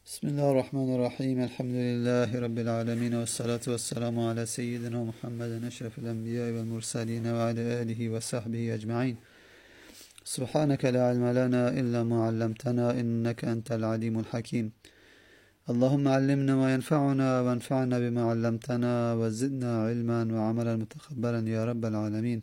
بسم الله الرحمن الرحيم. الحمد لله رب العالمين، والصلاة والسلام على سيدنا محمد أشرف الأنبياء والمرسلين وعلى آله وصحبه أجمعين. سبحانك لا علم لنا إلا ما علمتنا إنك أنت العليم الحكيم. اللهم علمنا ما ينفعنا وانفعنا بما علمتنا وزدنا علما وعملا متقبلا يا رب العالمين.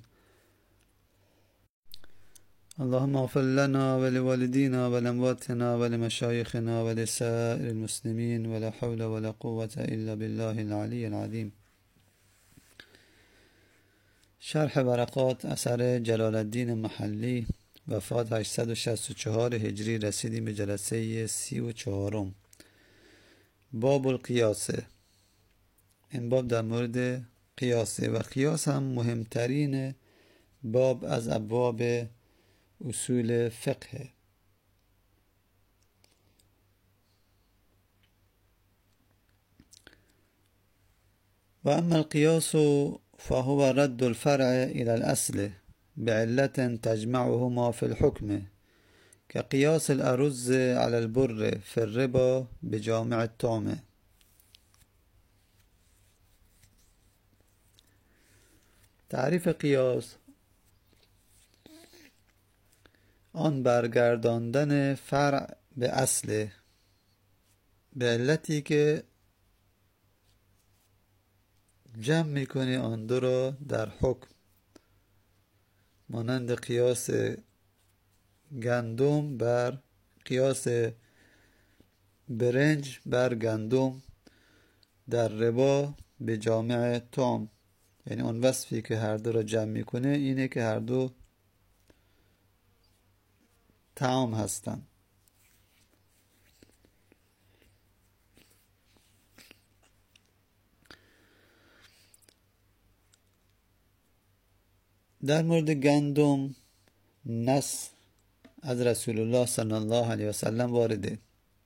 اللهم اغفر لنا ولوالدينا ولأمواتنا ولمشايخنا ولسائر المسلمين، ولا حول ولا قوة إلا بالله العلي العظيم. شرح ورقات اثر جلال الدین محلی، وفات 864 هجری. رسیدیم به جلسه 34. باب القیاسه. این باب در مورد قیاسه و قیاس هم مهمترین باب از ابواب اصول فقه. و اما القیاس فهو رد الفرع الى الاصل بعلة تجمعهما في الحكم، كقياس الأرز على البر في الربا بجامع الطعمه. تعریف قیاس: آن برگرداندن فرع به اصل به علتی که جمع میکنه آن دو را در حکم، مانند قیاس گندم بر قیاس برنج بر گندم در ربا به جامع طعم. یعنی اون وصفی که هر دو را جمع میکنه اینه که هر دو طعام هستن. در مورد گندم نص از رسول الله صلی الله علیه و سلم وارده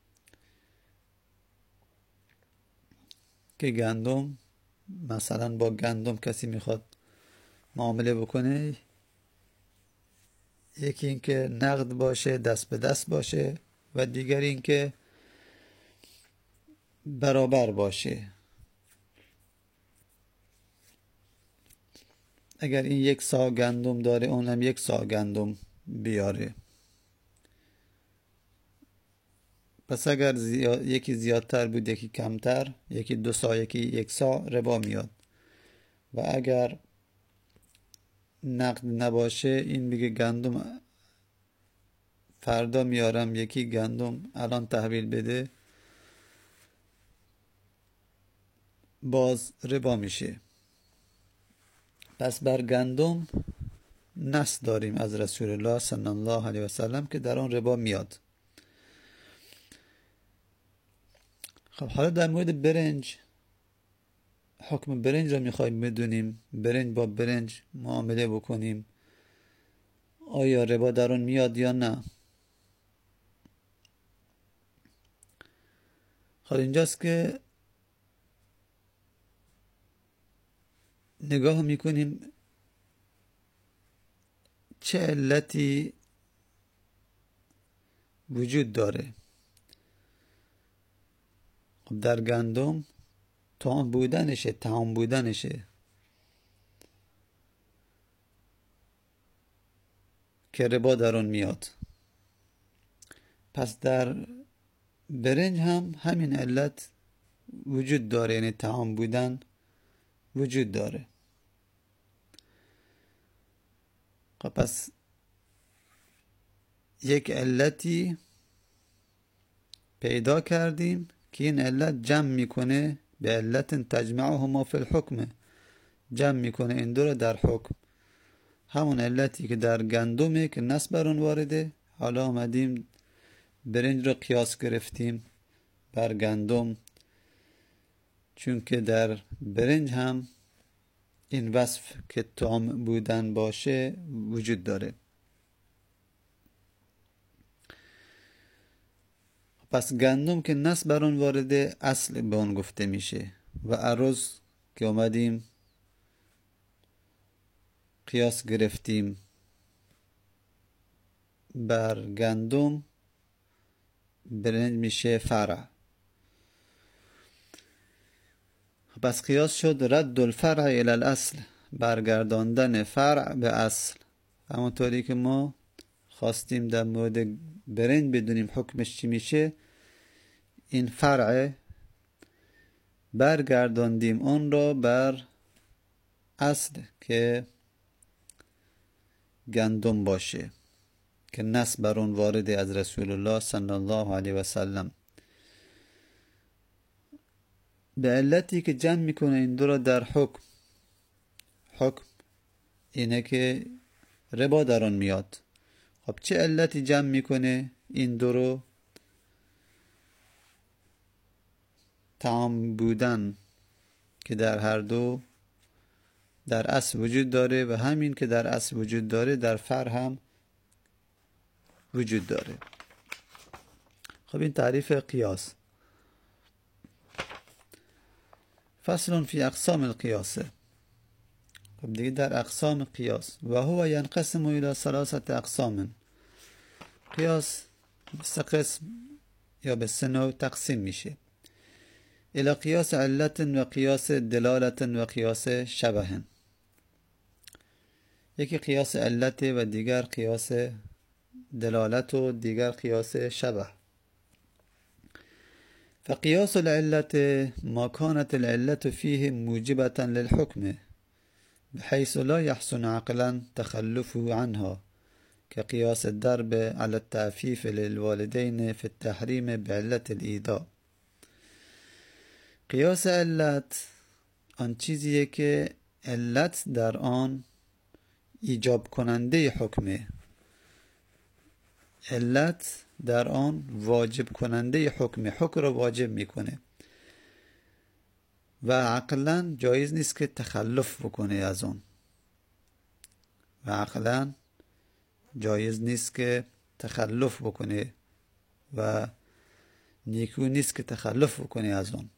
که گندم، مثلا با گندم کسی میخواد معامله بکنه، یکی این که نقد باشه، دست به دست باشه، و دیگر این که برابر باشه. اگر این 1 صاع گندم داره اونم 1 صاع گندم بیاره. پس اگر یکی زیادتر بود یکی کمتر، یکی 2 صاع یکی 1 صاع، ربا میاد. و اگر نقد نباشه، این بگه گندم فردا میارم، یکی گندم الان تحویل بده، باز ربا میشه. پس بر گندم نص داریم از رسول الله صلی الله علیه و سلم که در آن ربا میاد. خب حالا در مورد برنج، حکم برنج را میخوایم بدونیم. برنج با برنج معامله بکنیم، آیا ربا در آن میاد یا نه؟ خب اینجاست که نگاه میکنیم چه علتی وجود داره. خب در گندم طعام بودنشه که ربا در آن میاد. پس در برنج هم همین علت وجود داره، یعنی طعام بودن وجود داره. خب پس یک علتی پیدا کردیم که این علت جمع میکنه به علت تجمعهما فی الحکم، جمع میکنه این دو رو در حکم. همون علتی که در گندمه که نص بر اون وارده، حالا آمدیم برنج رو قیاس گرفتیم بر گندم، چون که در برنج هم این وصف که طعام بودن باشه وجود داره. پس گندم که نص بر اون وارده اصل به اون گفته میشه. و ارز که اومدیم قیاس گرفتیم بر گندم، برنج میشه فرع. پس قیاس شد رد الفرع الى الاصل، برگرداندن فرع به اصل. همونطوری که ما خواستیم در مورد برنج بدونیم حکمش چی میشه، این فرع برگرداندیم اون را بر اصل که گندم باشه که نص بر اون وارد از رسول الله صلی الله علیه و سلم. به علتی که جمع میکنه این دو را در حکم. حکم اینه که ربا در آن میاد. خب چه علتی جمع میکنه این دو رو؟ طعام بودن که در هر دو در اصل وجود داره و همین که در اصل وجود داره در فرع هم وجود داره. خب این تعریف قیاس. فصل فی اقسام القیاسه. خب دیگه در اقسام قیاس. و هو ینقسم الى ثلاثه اقسام. قیاس به سه قسم یا به سه نوع تقسیم میشه. الى قیاس علت و قیاس دلالت و قیاس شبه. یکی قیاس علت و دیگر قیاس دلالت و دیگر قیاس شبه. فقياس العلة ما كانت العلة فيه موجبة للحكم بحيث لا يحسن عقلا تخلفه عنها، كقياس الضرب على التعفيف للوالدين في التحريم بعلة الإيذاء. قیاس علت آن چیزیه که علت در آن ایجاب کننده حکمه، علت در آن واجب کننده حکم را واجب میکنه و عقلا جایز نیست که تخلف بکنه از اون، و عقلا جایز نیست که تخلف بکنه و نیکو نیست که تخلف بکنه از اون.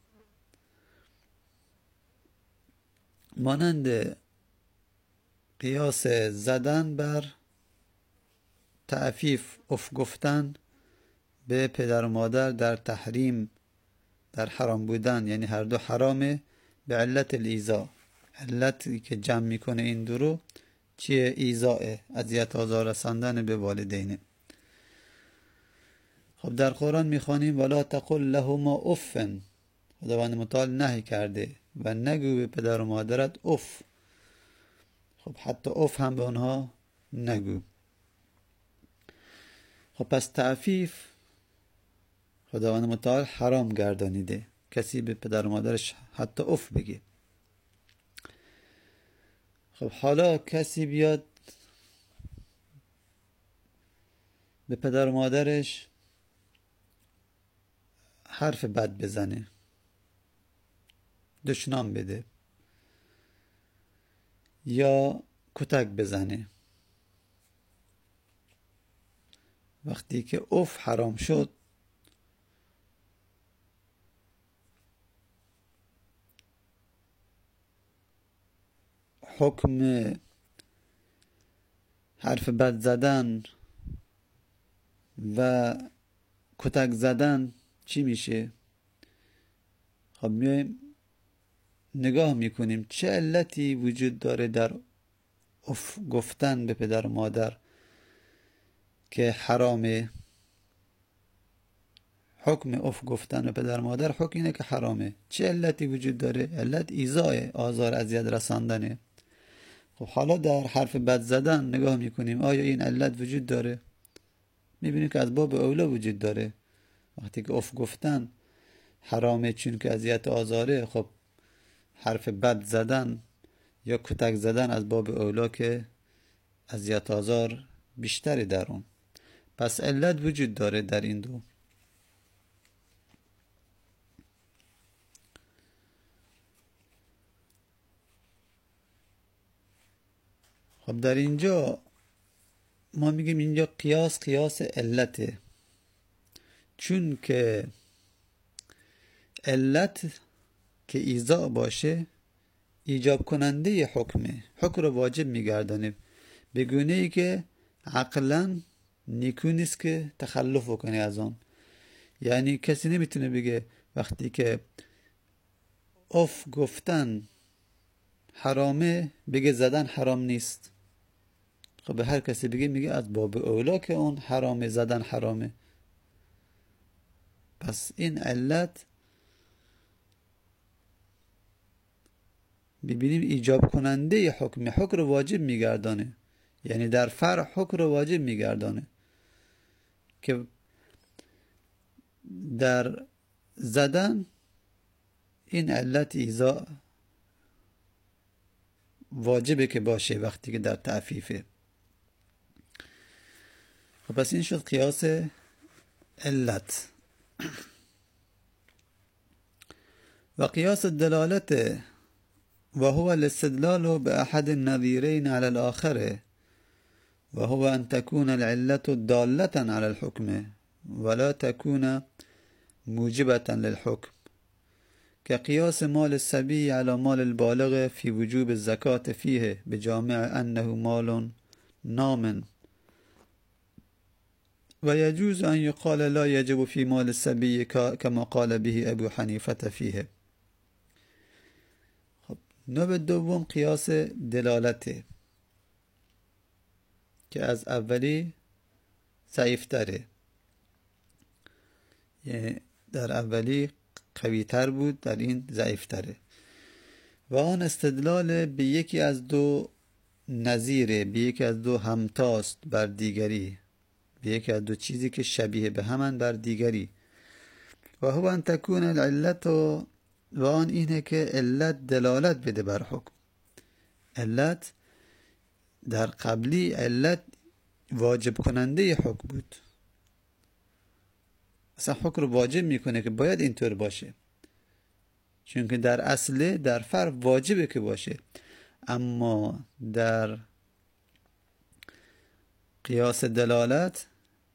مانند قیاس زدن بر تعفیف، اف گفتن به پدر و مادر در تحریم، در حرام بودن، یعنی هر دو حرامه، به علت الایذا. علتی که جمع میکنه این دو رو چیه؟ ایذاء، اذیت آزار رساندن به والدینه. خب در قرآن میخوانیم ولا تقل لهما اف، خداوند متعال نهی کرده و نگو به پدر و مادرت اف. خب حتی اف هم به آنها نگو. خب پس تعفیف خداوند متعال حرام گردانیده، کسی به پدر و مادرش حتی اف بگه. خب حالا کسی بیاد به پدر و مادرش حرف بد بزنه، دشنام بده یا کتک بزنه، وقتی که اف حرام شد حکم حرف بد زدن و کتک زدن چی میشه؟ خب میایم نگاه میکنیم چه علتی وجود داره در اف گفتن به پدر و مادر که حرامه. حکم اف گفتن به پدر و مادر حکم اینه که حرامه. چه علتی وجود داره؟ علت ایذاء، آزار اذیت رساندنه. خب حالا در حرف بد زدن نگاه میکنیم آیا این علت وجود داره؟ میبینیم که از باب اولا وجود داره. وقتی که اف گفتن حرامه چون که اذیت آزاره، خب حرف بد زدن یا کتک زدن از باب اولا که اذیت آزار بیشتری در اون. پس علت وجود داره در این دو. خب در اینجا ما میگیم اینجا قیاس علته، چون که علت که ایذاء باشه ایجاب کننده حکمه، حکم رو واجب میگردانه، به گونه ای که عقلا نیکو نیست که تخلف بکنه از آن. یعنی کسی نمیتونه بگه وقتی که اف گفتن حرامه بگه زدن حرام نیست. خب به هر کسی بگه میگه از باب اولا که اون حرامه، زدن حرامه. پس این علت ببینیم ایجاب کننده حکم رو واجب میگردانه، یعنی در فرع حکم رو واجب میگردانه که در زدن این علت ایزا واجبه که باشه وقتی که در تعفیفه. خب پس این شد قیاس علت. و قیاس الدلالت وهو الاستدلال بأحد النظيرين على الآخر، وهو أن تكون العلة دالة على الحكم ولا تكون موجبة للحكم، كقياس مال الصبي على مال البالغ في وجوب الزكاة فيه بجامع أنه مال نام. ويجوز أن يقال لا يجب في مال الصبي كما قال به أبو حنيفة فيه. نوع دوم قیاس دلالته که از اولی ضعیفتره، یعنی در اولی قویتر بود، در این ضعیفتره. و آن استدلال به یکی از دو نظیره، به یکی از دو همتاست بر دیگری، به یکی از دو چیزی که شبیه به همن بر دیگری. و هو ان تکون العلت، و آن اینه که علت دلالت بده بر حکم. علت در قبلی علت واجب کننده حکم بود، اصلا حکم رو واجب میکنه که باید اینطور باشه، چون که در اصله در فرع واجبه که باشه. اما در قیاس دلالت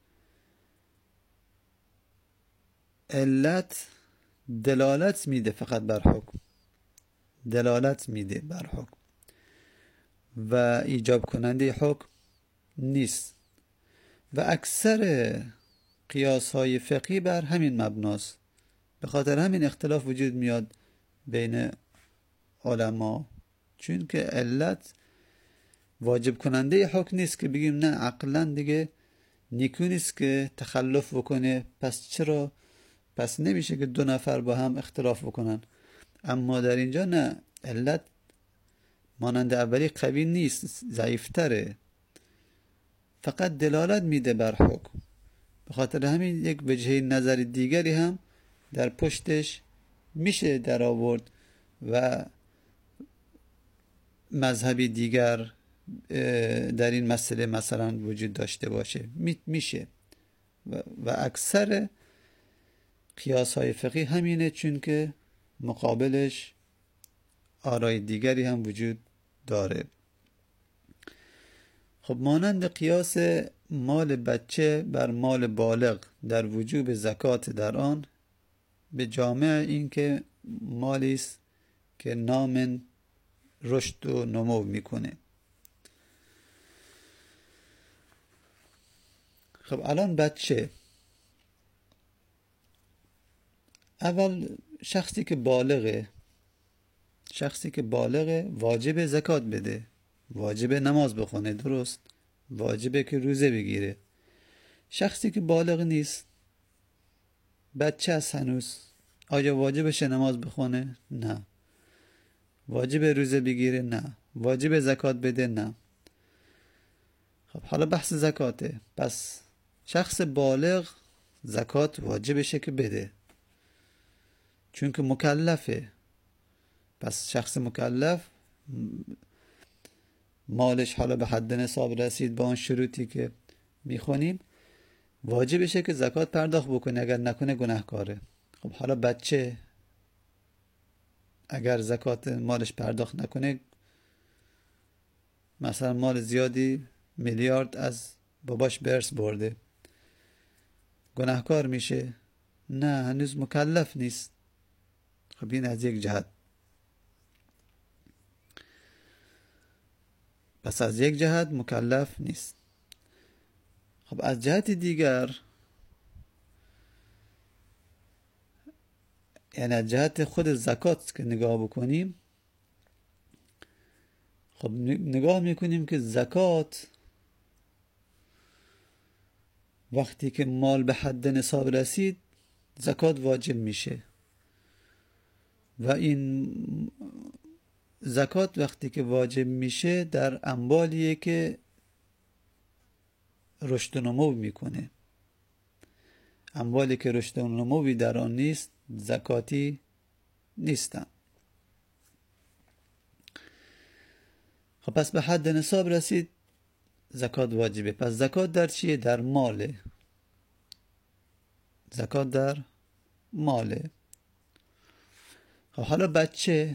علت دلالت میده فقط بر حکم، دلالت میده بر حکم و ایجاب کننده حکم نیست. و اکثر قیاس های فقهی بر همین مبناست، به خاطر همین اختلاف وجود میاد بین علما، چون که علت واجب کننده حکم نیست که بگیم نه عقلا دیگه نیکو نیست که تخلف بکنه، پس چرا، پس نمیشه که دو نفر با هم اختلاف بکنن. اما در اینجا نه، علت مانند اولی قوی نیست، ضعیفتره، فقط دلالت میده بر حکم. به خاطر همین یک وجهه نظر دیگری هم در پشتش میشه در آورد و مذهبی دیگر در این مسئله مثلا وجود داشته باشه، میشه. و اکثر قیاس های فقهی همینه، چون که مقابلش آرای دیگری هم وجود داره. خب مانند قیاس مال بچه بر مال بالغ در وجوب زکات در آن، به جامع این که مالی است که نام رشد و نمو میکنه. خب الان بچه، اول شخصی که بالغه واجب زکات بده، واجب نماز بخونه، درست، واجبه که روزه بگیره. شخصی که بالغ نیست، بچه است هنوز، آیا واجبشه نماز بخونه؟ نه. واجب روزه بگیره؟ نه. واجب زکات بده؟ نه. خب حالا بحث زکاته. پس شخص بالغ زکات واجبشه که بده، چون که مکلفه. پس شخص مکلف مالش حالا به حد نصاب رسید با اون شروطی که میخونیم، واجبشه که زکات پرداخت بکنه، اگر نکنه گناهکاره. خب حالا بچه اگر زکات مالش پرداخت نکنه، مثلا مال زیادی میلیارد از باباش برس برده، گناهکار میشه؟ نه، هنوز مکلف نیست. خب این از یک جهت. پس از یک جهت مکلف نیست. خب از جهت دیگر یعنی از جهت خود زکات که نگاه بکنیم، خب نگاه میکنیم که زکات وقتی که مال به حد نصاب رسید زکات واجب میشه و این زکات وقتی که واجب میشه در اموالیه که رشد و نمو میکنه. اموالی که رشد و نموی در آن نیست زکاتی نیستن. خب پس به حد نصاب رسید زکات واجبه. پس زکات در چیه؟ در ماله. زکات در ماله. خب حالا بچه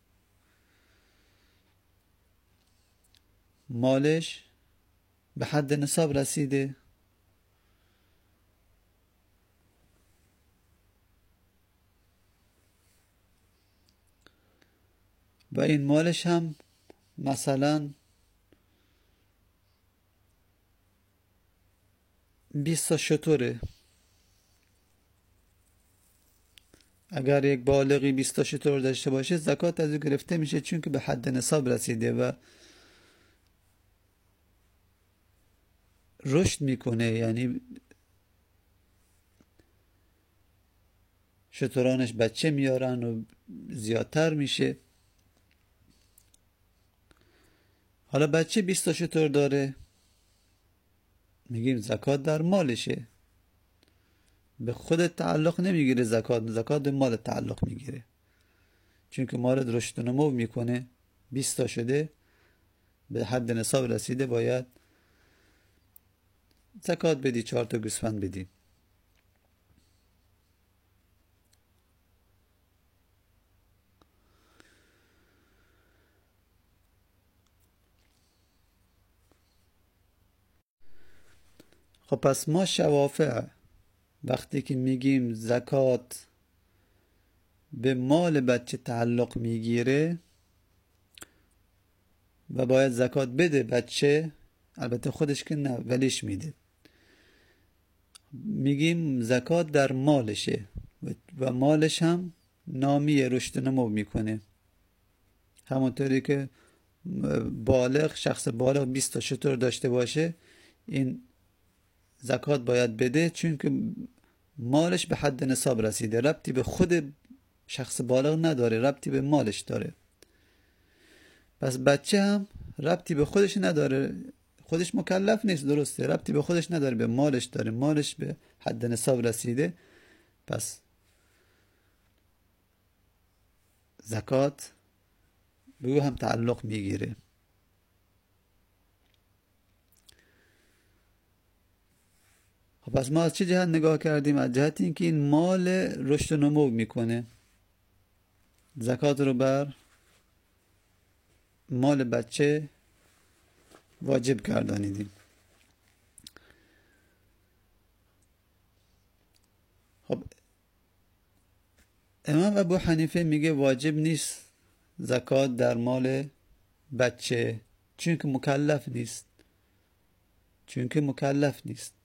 مالش به حد نصاب رسیده، و این مالش هم مثلا 20 تا شتره. اگر یک بالغی 20 تا شتر داشته باشه زکات از او گرفته میشه، چون که به حد نصاب رسیده و رشد میکنه، یعنی شترانش بچه میارن و زیادتر میشه. حالا بچه 20 تا شتر داره، میگیم زکات در مالشه، به خود تعلق نمیگیره زکات به مال تعلق میگیره، چون که مال رشد و نمو میکنه. 20 تا شده، به حد نصاب رسیده، باید زکات بدی، 4 تا گوسفند بدی. خب پس ما شوافع وقتی که میگیم زکات به مال بچه تعلق میگیره و باید زکات بده بچه، البته خودش که نه ولیش میده، میگیم زکات در مالشه و مالش هم نامی رشد و نمو میکنه. همونطوری که شخص بالغ 20 تا شتر داشته باشه این زکات باید بده، چون که مالش به حد نصاب رسیده. ربطی به خود شخص بالغ نداره، ربطی به مالش داره. پس بچه هم ربطی به خودش نداره، خودش مکلف نیست، درسته، ربطی به خودش نداره، به مالش داره. مالش به حد نصاب رسیده، پس زکات به او هم تعلق میگیره. خب پس ما از چه جهت نگاه کردیم؟ از جهت اینکه این مال رشد و نمو میکنه، زکات رو بر مال بچه واجب گردانیدیم. خب امام ابو حنیفه میگه واجب نیست زکات در مال بچه، چون که مکلف نیست.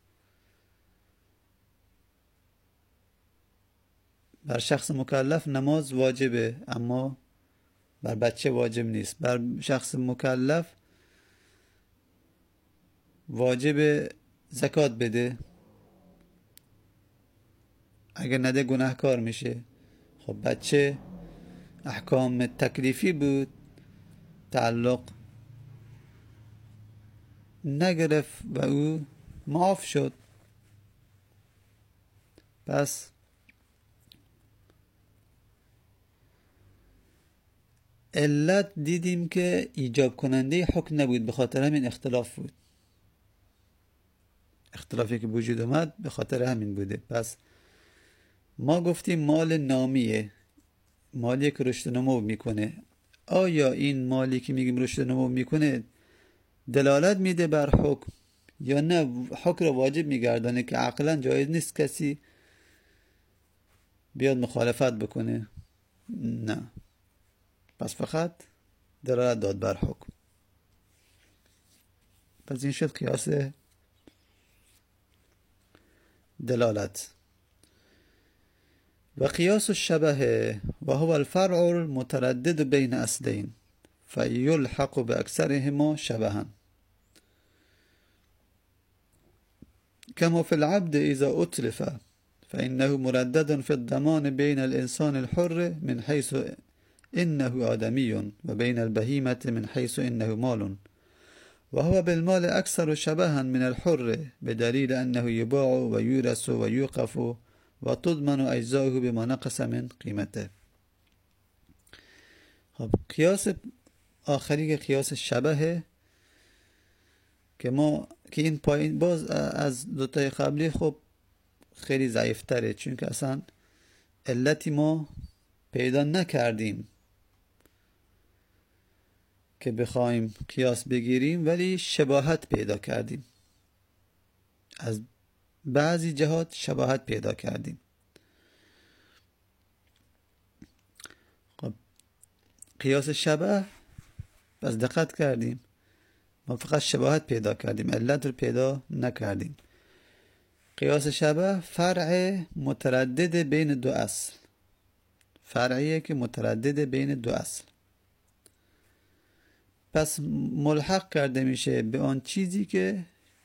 بر شخص مکلف نماز واجبه، اما بر بچه واجب نیست. بر شخص مکلف واجب زکات بده، اگر نده گناهکار میشه. خب بچه احکام تکلیفی بود، تعلق نگرفت و او معاف شد. پس علت دیدیم که ایجاب کننده حکم نبود، به خاطر همین اختلاف بود. اختلافی که وجود اومد به خاطر همین بوده. پس ما گفتیم مال نامیه، مالی که رشد و نمو میکنه. آیا این مالی که میگیم رشد و نمو میکنه دلالت میده بر حکم یا نه حکم رو واجب میگردانه که عقلا جایز نیست کسی بیاد مخالفت بکنه؟ نه، پس فقط دلالت داد بر حکم. پس این شد قیاس دلالت. و قیاس الشبه و هو الفرع المتردد بین اصلین فیلحق باکثرهما شبها كما في العبد إذا أتلف فإنه مردد في الضمان بين الإنسان الحر من حيث إنه آدمي وبين البهيمة من حيث إنه مال وهو بالمال أكثر شبها من الحر بدليل أنه يباع ويورث ويوقف وتضمن أجزاؤه بما نقص من قيمته. خب قیاس آخری که قیاس شبهه که این پایین باز از دوتای قبلی خب خیلی ضعیفتره، چون که اصلا علتی ما پیدا نکردیم که بخوایم قیاس بگیریم، ولی شباهت پیدا کردیم، از بعضی جهات شباهت پیدا کردیم. خب قیاس شبه بس دقت کردیم، ما فقط شباهت پیدا کردیم، علت رو پیدا نکردیم. قیاس شبه فرع متردد بین دو اصل، فرعیه که متردد بین دو اصل، پس ملحق کرده میشه به آن چیزی که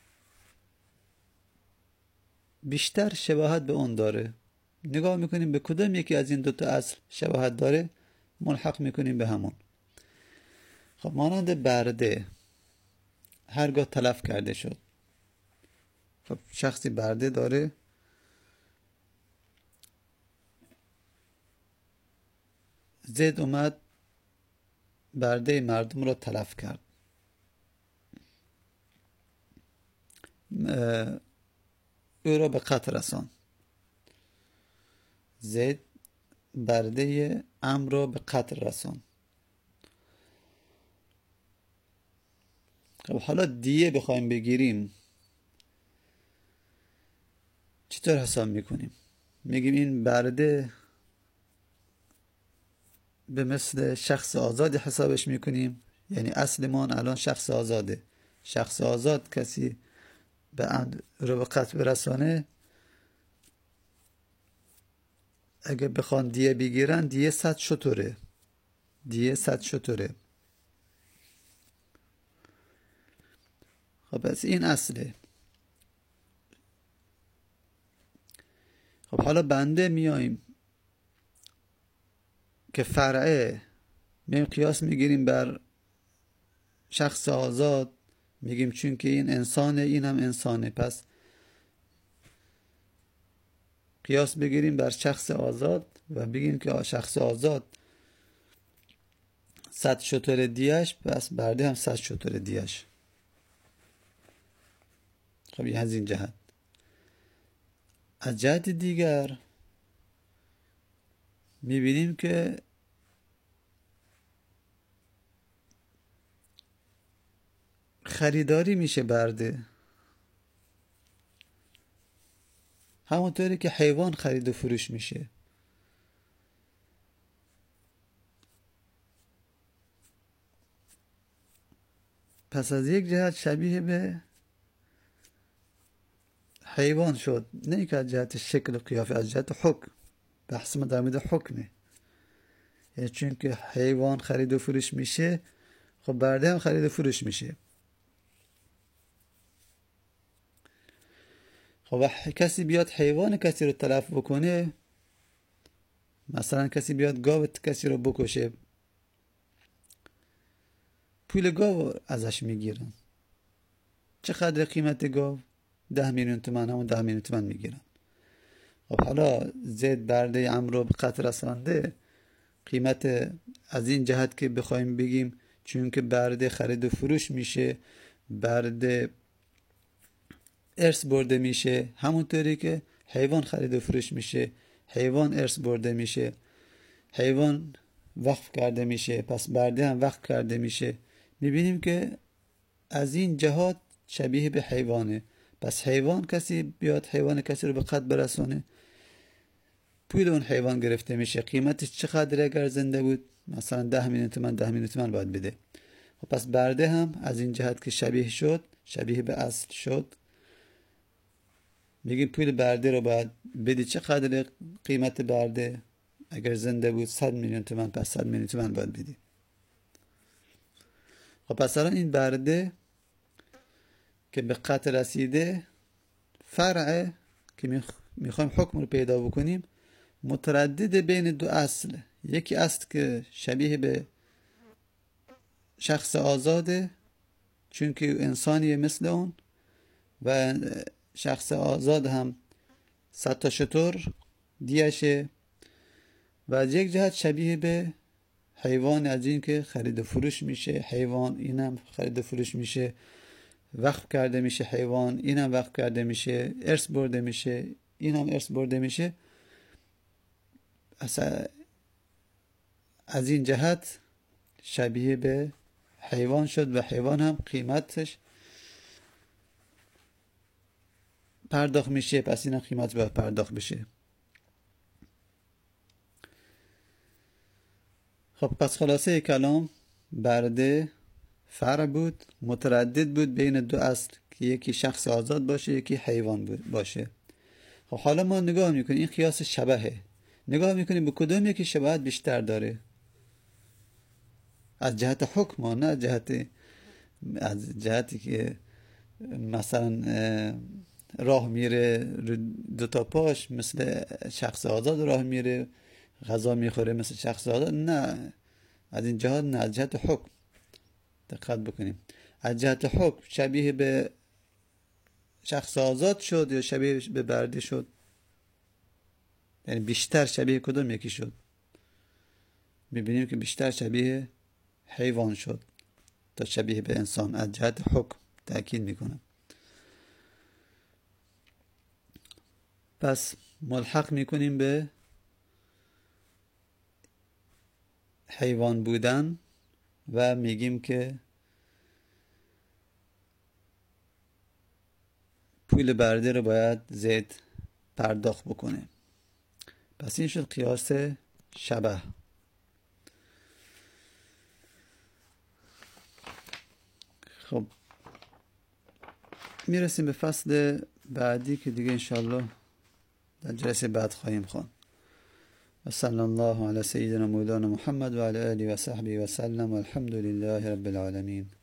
بیشتر شباهت به اون داره. نگاه میکنیم به کدام یکی از این دوتا اصل شباهت داره، ملحق میکنیم به همون. خب مانند برده هرگاه تلف کرده شد، خب شخصی برده داره، زید اومد برده مردم را تلف کرد، او را به قتل رساند. زید برده عمرو را به قتل رساند. خب حالا دیه بخوایم بگیریم چطور حساب میکنیم؟ میگیم این برده به مثل شخص آزادی حسابش میکنیم، یعنی اصل ما الان شخص آزاده. شخص آزاد کسی به رو به قتل برسانه، اگه بخوان دیه بگیرن دیه 100 شتره، دیه 100 شتره. خب پس این اصله. خب حالا بنده میاییم که فرعه میایم قیاس میگیریم بر شخص آزاد، میگیم چون که این انسانه این هم انسانه، پس قیاس بگیریم بر شخص آزاد و بگیم که شخص آزاد 100 شتر دیش، پس برده هم 100 شتر دیش. خب این از این جهت. از جهت دیگر میبینیم که خریداری میشه برده، همونطوری که حیوان خرید و فروش میشه. پس از یک جهت شبیه به حیوان شد، نه که از جهت شکل و قیافه، از جهت حکم. بحث ما در مورد حکمه، یعنی چون که حیوان خرید و فروش میشه، خب برده هم خرید و فروش میشه. خب کسی بیاد حیوان کسی رو تلف بکنه، مثلا کسی بیاد گاو کسی رو بکشه، پول گاو ازش میگیرن. چقدر قیمت گاو؟ 10 میلیون تومان، همون 10 میلیون تومان میگیرن. خب حالا زید برده عمرو به قتل رسانده، قیمت از این جهت که بخوایم بگیم چون که برده خرید و فروش میشه، برده ارث برده میشه، همونطوری که حیوان خرید و فروش میشه، حیوان ارث برده میشه، حیوان وقف کرده میشه، پس برده هم وقف کرده میشه. میبینیم که از این جهات شبیه به حیوانه. پس حیوان کسی بیاد حیوان کسی رو به قتل برسونه، پول اون حیوان گرفته میشه. قیمتش چقدر اگر زنده بود؟ مثلا 10 میلیون تومان، 10 میلیون تومان باید بده. خب پس برده هم از این جهت که شبیه شد، شبیه به اصل شد، میگیم پول برده رو باید بدی. چقدر قیمت برده؟ اگر زنده بود 100 میلیون تومان، پس 100 میلیون تومان باید بدی. خب پس الان این برده که به قتل رسیده فرعه که میخوایم حکم رو پیدا بکنیم، متردد بین دو اصل. یکی اصل که شبیه به شخص آزاده چون که انسانیه مثل اون، و شخص آزاد هم 100 تا شتر دیشه، و یک جهت شبیه به حیوان، از این که خرید و فروش میشه. حیوان اینم خرید و فروش میشه، وقف کرده میشه. حیوان اینم وقف کرده میشه، ارث برده میشه، اینم ارث برده میشه. از این جهت شبیه به حیوان شد و حیوان هم قیمتش پرداخت میشه، پس اینم قیمت باید پرداخت بشه. خب پس خلاصه کلام، برده فرع بود، متردد بود بین دو اصل که یکی شخص آزاد باشه، یکی حیوان باشه. خب حالا ما نگاه میکنیم، این قیاس شبهه، نگاه میکنیم به کدوم یکی شباهت بیشتر داره از جهت حکم، نه از جهتی که مثلا راه میره دوتا پاش مثل شخص آزاد راه میره، غذا میخوره مثل شخص آزاد، نه از این جهت، نه از جهت حکم. دقت بکنیم، از جهت حکم شبیه به شخص آزاد شد یا شبیه به برده شد؟ یعنی بیشتر شبیه کدوم یکی شد؟ میبینیم که بیشتر شبیه حیوان شد تا شبیه به انسان، از جهت حکم تأکید میکنم. پس ملحق میکنیم به حیوان بودن و میگیم که پول برده رو باید زید پرداخت بکنه. پس این شد قیاس شبه. خب میرسیم به فصل بعدی که دیگه انشالله در جلسه بعد خواهیم خوان. و صلی الله علی سیدنا مولانا محمد و علی آله و صحبه و سلم و الحمد لله رب العالمین.